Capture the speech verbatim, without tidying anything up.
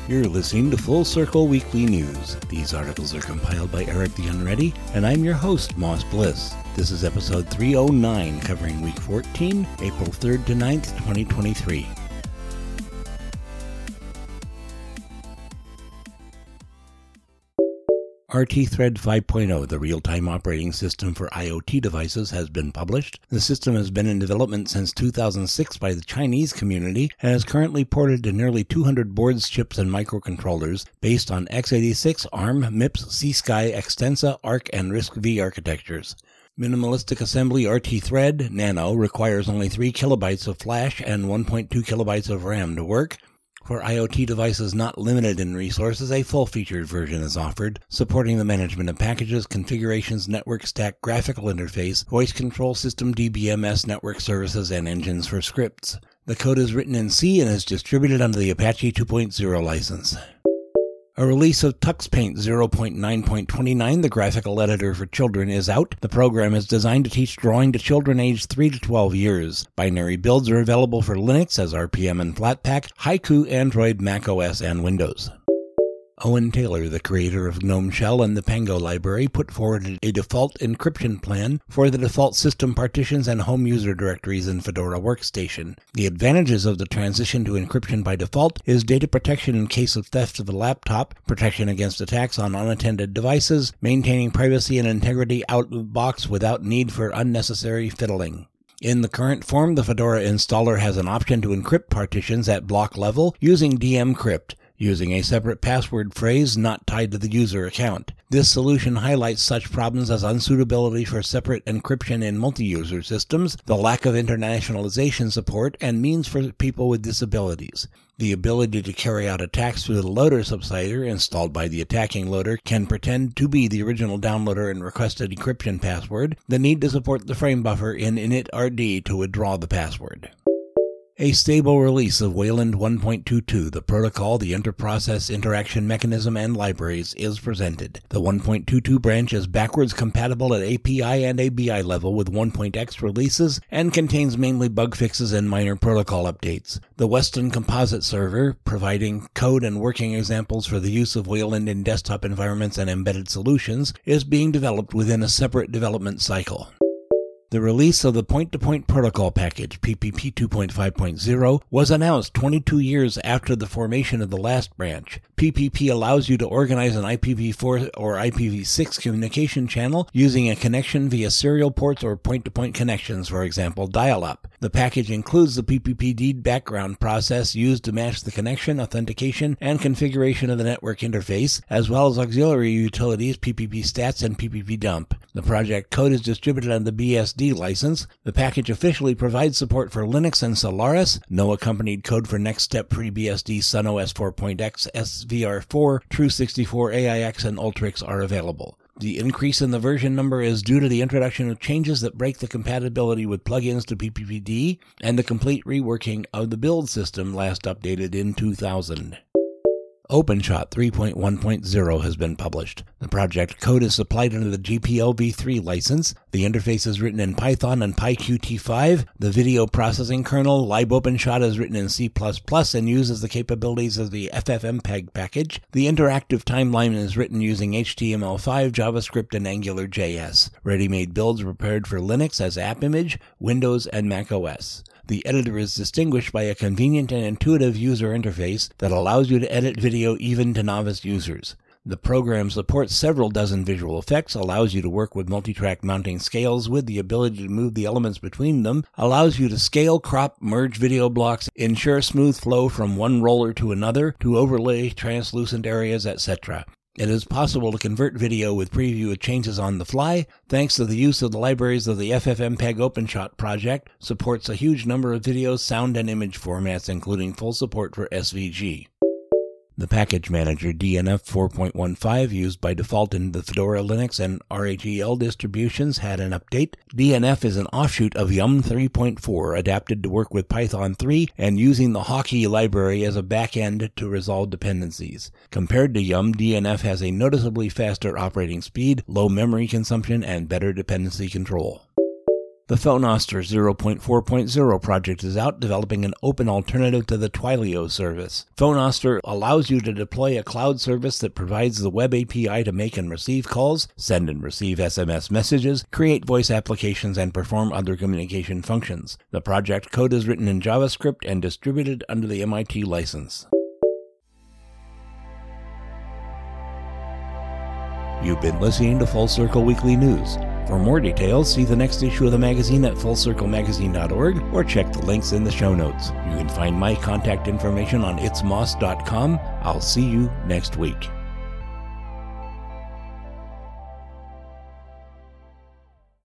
You're listening to Full Circle Weekly News. These articles are compiled by Eric the Unready, and I'm your host, Moss Bliss. This is episode three oh nine, covering week fourteen, April third to ninth, twenty twenty-three. R T Thread five point oh, the real-time operating system for IoT devices, has been published. The system has been in development since two thousand six by the Chinese community and is currently ported to nearly two hundred boards, chips, and microcontrollers based on x eighty-six, ARM, MIPS, C-SKY, Extensa, ARC, and RISC-V architectures. Minimalistic assembly R T Thread Nano requires only three kilobytes of flash and one point two kilobytes of RAM to work. For IoT devices not limited in resources, a full-featured version is offered, supporting the management of packages, configurations, network stack, graphical interface, voice control system, D B M S, network services, and engines for scripts. The code is written in C and is distributed under the Apache two point oh license. A release of TuxPaint zero point nine point two nine, the graphical editor for children, is out. The program is designed to teach drawing to children aged three to twelve years. Binary builds are available for Linux as R P M and Flatpak, Haiku, Android, macOS, and Windows. Owen Taylor, the creator of GNOME Shell and the Pango library, put forward a default encryption plan for the default system partitions and home user directories in Fedora Workstation. The advantages of the transition to encryption by default is data protection in case of theft of a laptop, protection against attacks on unattended devices, maintaining privacy and integrity out of the box without need for unnecessary fiddling. In the current form, the Fedora installer has an option to encrypt partitions at block level using dmcrypt, using a separate password phrase not tied to the user account. This solution highlights such problems as unsuitability for separate encryption in multi-user systems, the lack of internationalization support, and means for people with disabilities. The ability to carry out attacks through the loader subsider installed by the attacking loader can pretend to be the original downloader and requested encryption password. The need to support the frame buffer in initrd to withdraw the password. A stable release of Wayland one point two two, the protocol, the interprocess interaction mechanism, and libraries, is presented. The one point two two branch is backwards compatible at A P I and A B I level with one point x releases and contains mainly bug fixes and minor protocol updates. The Weston Composite Server, providing code and working examples for the use of Wayland in desktop environments and embedded solutions, is being developed within a separate development cycle. The release of the Point-to-Point Protocol package, P P P two point five point oh, was announced twenty-two years after the formation of the last branch. P P P allows you to organize an I P v four or I P v six communication channel using a connection via serial ports or point-to-point connections, for example, dial-up. The package includes the P P P D background process used to match the connection, authentication, and configuration of the network interface, as well as auxiliary utilities, P P P stats, and P P P dump. The project code is distributed on the B S D license. The package officially provides support for Linux and Solaris. No accompanied code for Next Step FreeBSD, SunOS four point x, S V R four, True sixty-four, A I X, and Ultrix are available. The increase in the version number is due to the introduction of changes that break the compatibility with plugins to P P P D and the complete reworking of the build system last updated in two thousand. OpenShot three point one point oh has been published. The project code is supplied under the G P L v three license. The interface is written in Python and PyQt five. The video processing kernel, LibOpenShot, is written in C plus plus and uses the capabilities of the FFmpeg package. The interactive timeline is written using H T M L five, JavaScript, and AngularJS. Ready-made builds are prepared for Linux as AppImage, Windows, and macOS. The editor is distinguished by a convenient and intuitive user interface that allows you to edit video even to novice users. The program supports several dozen visual effects, allows you to work with multi-track mounting scales with the ability to move the elements between them, allows you to scale, crop, merge video blocks, ensure smooth flow from one roller to another, to overlay translucent areas, et cetera. It is possible to convert video with preview with changes on the fly, thanks to the use of the libraries of the FFmpeg OpenShot project, supports a huge number of video, sound, and image formats, including full support for S V G. The package manager D N F four point fifteen, used by default in the Fedora Linux and R H E L distributions, had an update. D N F is an offshoot of Yum three point four, adapted to work with Python three and using the Hockey library as a backend to resolve dependencies. Compared to Yum, D N F has a noticeably faster operating speed, low memory consumption, and better dependency control. The Phonoster zero point four point zero project is out, developing an open alternative to the Twilio service. Phonoster allows you to deploy a cloud service that provides the web A P I to make and receive calls, send and receive S M S messages, create voice applications, and perform other communication functions. The project code is written in JavaScript and distributed under the M I T license. You've been listening to Full Circle Weekly News. For more details, see the next issue of the magazine at full circle magazine dot org or check the links in the show notes. You can find my contact information on its moss dot com. I'll see you next week.